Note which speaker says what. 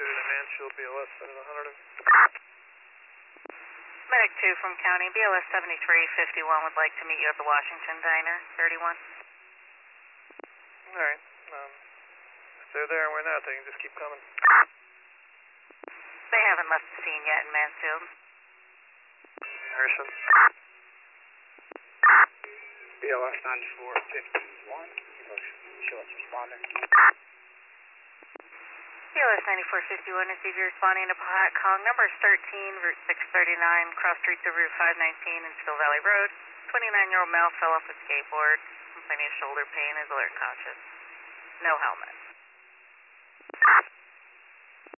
Speaker 1: suited in Mansfield, BLS 700.
Speaker 2: Medic 2 from County, BLS 7351 would like to meet you at the Washington Diner, 31.
Speaker 1: Alright, if they're there and we're not, they can just keep coming.
Speaker 2: They haven't left the scene yet in Mansfield.
Speaker 1: Harrison.
Speaker 3: BLS 9451, show us responder.
Speaker 2: BLS 9451, receive you responding to Pahat Kong, number 13, Route 639, cross streets of Route 519 in Still Valley Road. 29-year-old male fell off a skateboard, complaining of shoulder pain, is alert conscious. No helmet.